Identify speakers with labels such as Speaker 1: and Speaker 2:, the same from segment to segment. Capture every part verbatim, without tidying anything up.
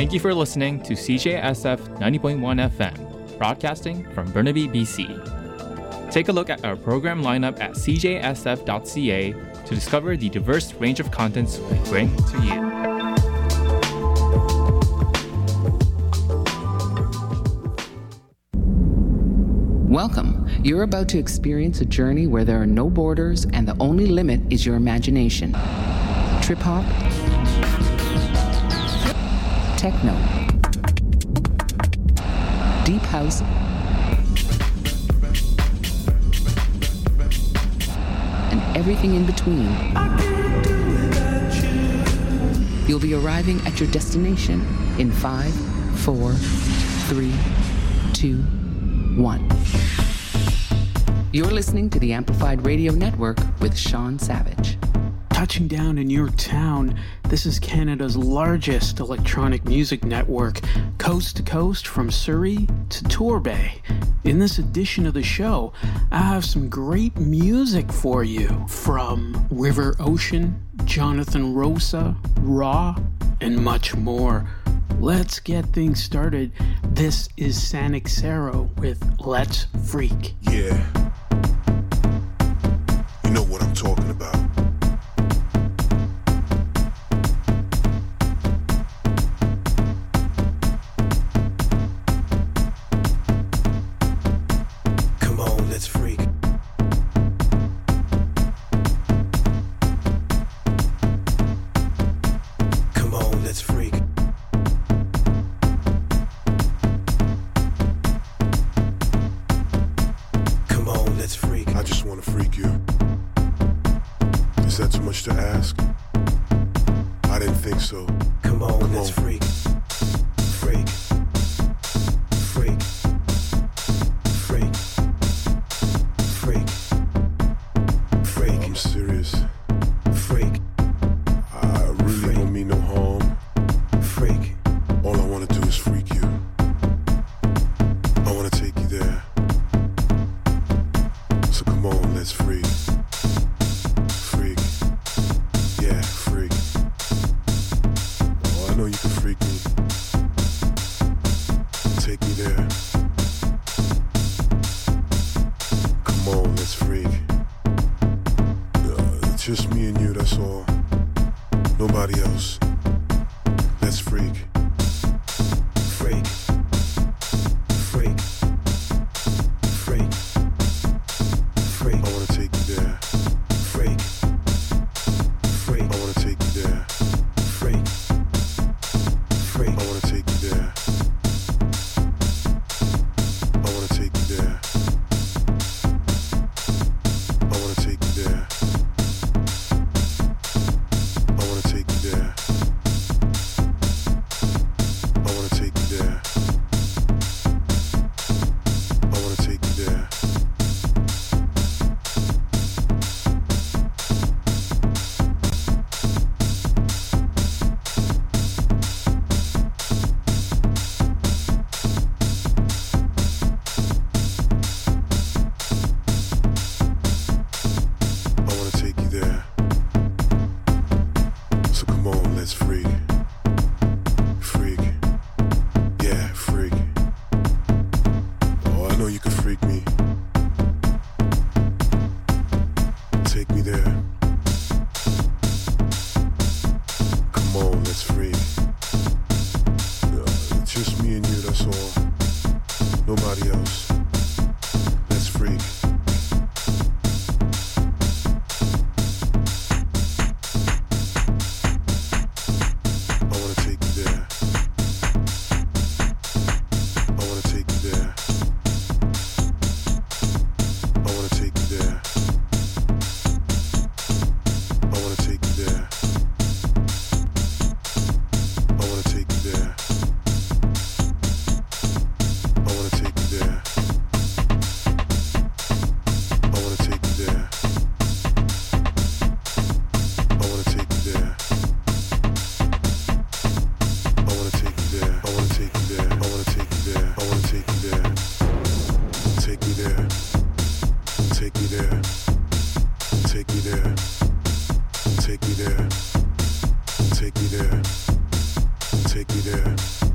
Speaker 1: Thank you for listening to C J S F ninety point one F M, broadcasting from Burnaby, B C. Take a look at our program lineup at c j s f dot c a to discover the diverse range of contents we bring to you.
Speaker 2: Welcome. You're about to experience a journey where there are no borders and the only limit is your imagination. Trip hop, techno, deep house, and everything in between. You'll be arriving at your destination in five, four, three, two, one. You're listening to the Amplified Radio Network with Sean Savage.
Speaker 3: Touching down in your town, this is Canada's largest electronic music network, coast to coast from Surrey to Torbay. In this edition of the show, I have some great music for you from River Ocean, Jonathan Rosa, Raw, and much more. Let's get things started. This is Sanic Saro with Let's Freak.
Speaker 4: Yeah. You know what I'm talking about. Come on, let's freak. Come on, let's freak. Come on, let's freak. I just wanna freak you. Is that too much to ask? I didn't think so. Come on, Come let's on. freak. Freak. Freak. Freak. Freak. Freak. I'm serious. Freak. I really freak. Don't mean no harm. Freak. All I wanna do is freak you. I wanna take you there. So come on, let's freak. Freak. Yeah, freak. Oh, I know you can freak me. Take me there. Come on, let's freak. Uh, it's just me and you, that's all. Nobody else. Let's freak. Freak. Freak. Freak. Freak. I wanna take you there. Freak. Freak. I wanna take you there. Freak. Freak. I wanna take you there. I wanna take you there. I wanna take you there. I wanna take you there. I wanna take you there. I wanna take you there. I wanna take you there. So come on, let's freak. Freak. Yeah, freak. Oh, I know you can freak me. Take me there. Come on, let's freak. Uh, it's just me and you, that's all. Nobody else. Let's freak. I wanna take you there. I wanna take you there. I wanna take you there. I wanna take you there. I wanna take you there. I wanna take you there. I wanna take you there. I wanna take you there. I wanna take you there. I wanna take you there. I wanna take you there. I wanna take you there. Take me there. Take me there. Take me there. Take me there. Take me there. Take me there.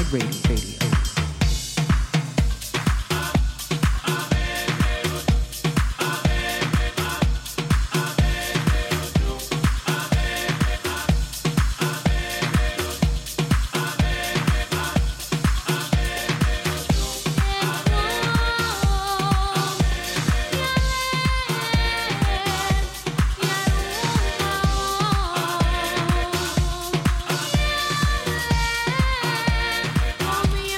Speaker 2: Radio. Radio.
Speaker 5: Call me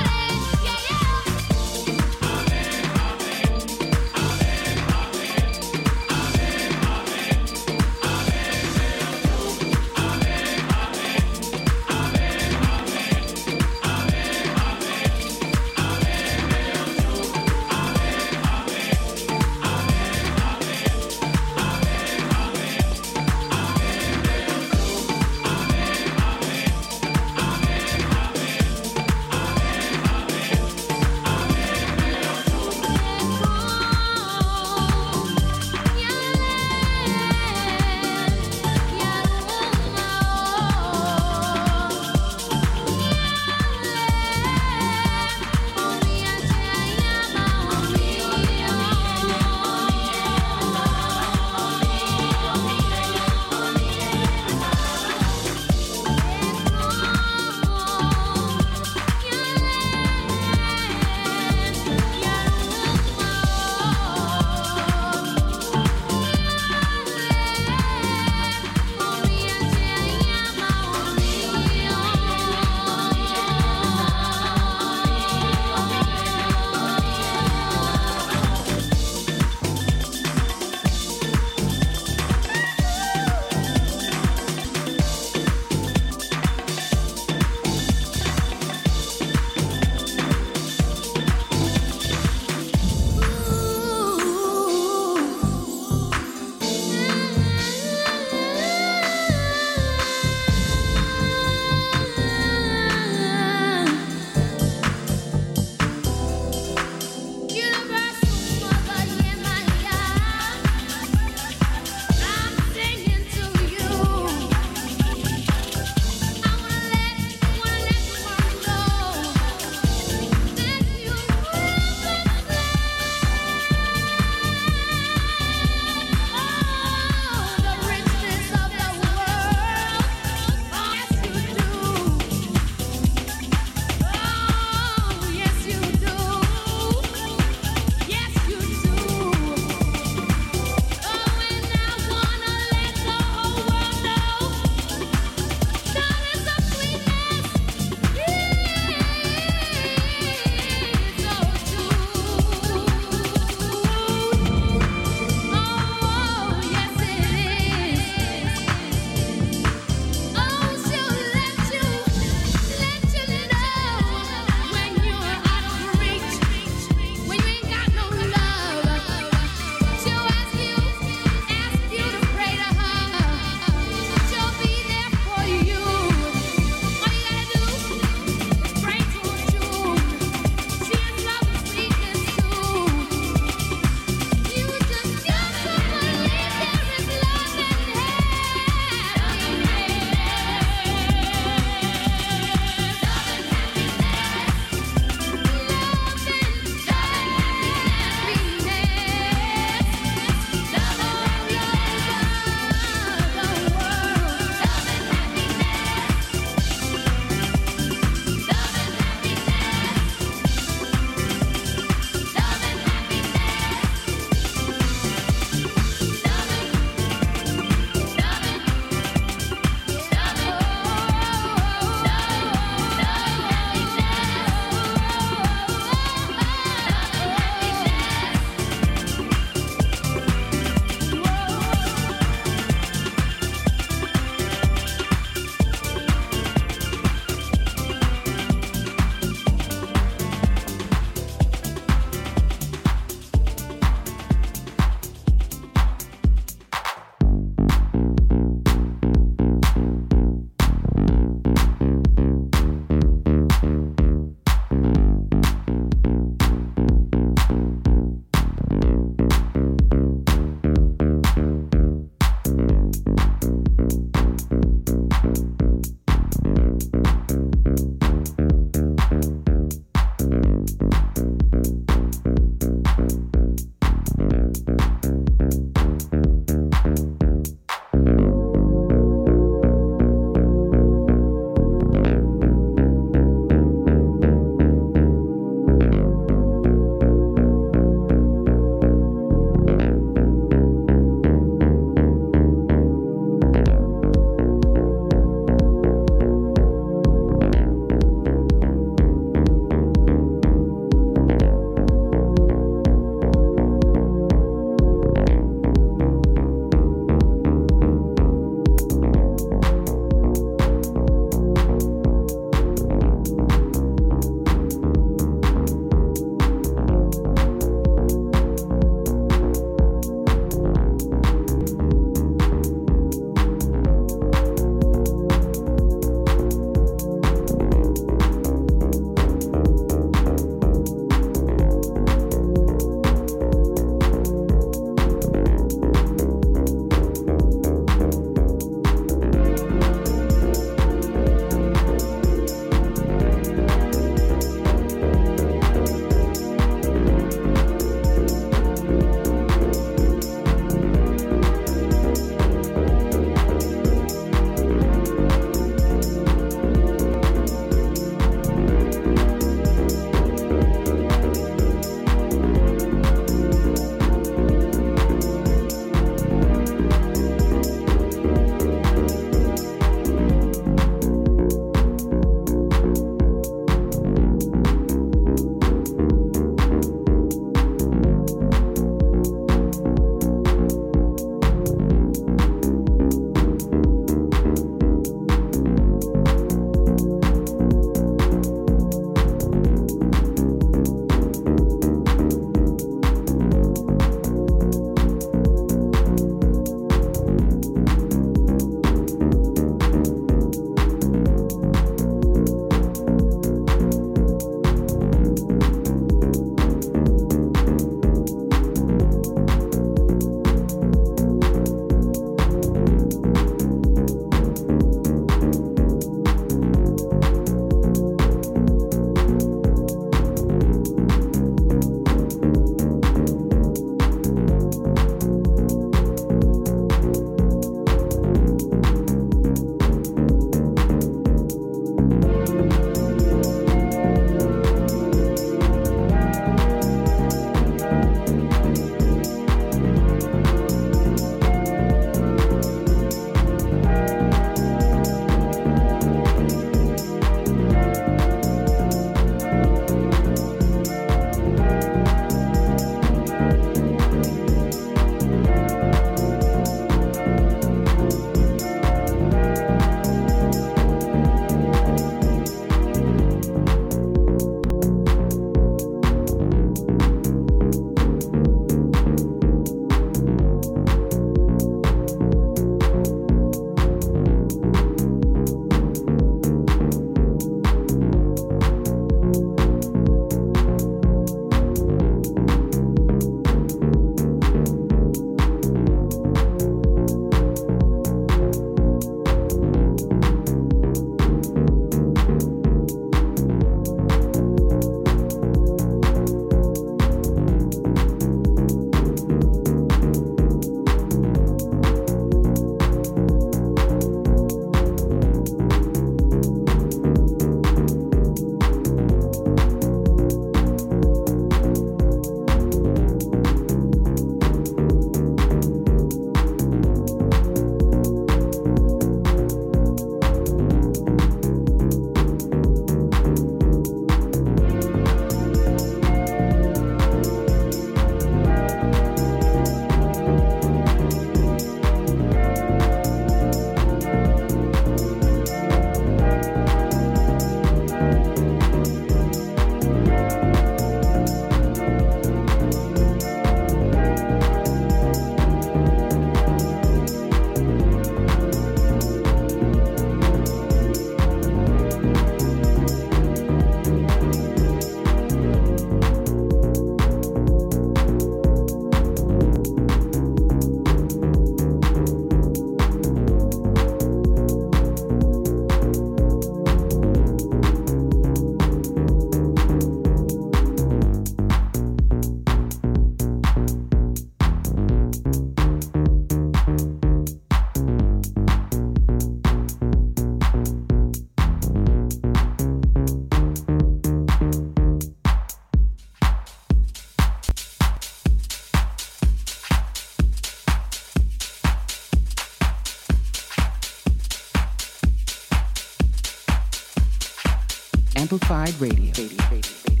Speaker 2: Amplified Radio. Radio, radio, radio.